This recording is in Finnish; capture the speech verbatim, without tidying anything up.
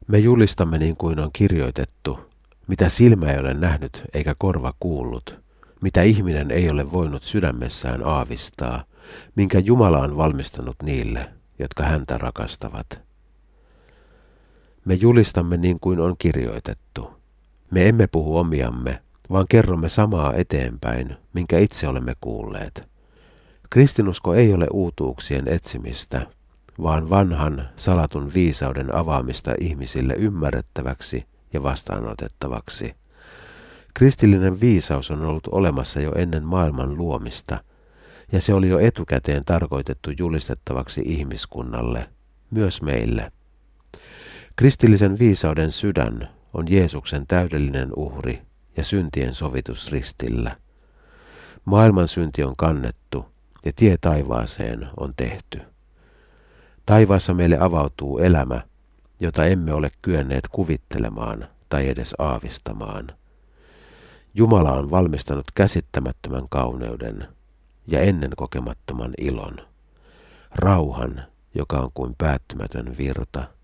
Me julistamme niin kuin on kirjoitettu, mitä silmä ei ole nähnyt eikä korva kuullut, mitä ihminen ei ole voinut sydämessään aavistaa, minkä Jumala on valmistanut niille, jotka häntä rakastavat. Me julistamme niin kuin on kirjoitettu. Me emme puhu omiamme, vaan kerromme samaa eteenpäin, minkä itse olemme kuulleet. Kristinusko ei ole uutuuksien etsimistä, vaan vanhan salatun viisauden avaamista ihmisille ymmärrettäväksi ja vastaanotettavaksi. Kristillinen viisaus on ollut olemassa jo ennen maailman luomista, ja se oli jo etukäteen tarkoitettu julistettavaksi ihmiskunnalle, myös meille. Kristillisen viisauden sydän on Jeesuksen täydellinen uhri ja syntien sovitus ristillä. Maailman synti on kannettu ja tie taivaaseen on tehty. Taivaassa meille avautuu elämä, jota emme ole kyenneet kuvittelemaan tai edes aavistamaan. Jumala on valmistanut käsittämättömän kauneuden ja ennen kokemattoman ilon, rauhan, joka on kuin päättymätön virta,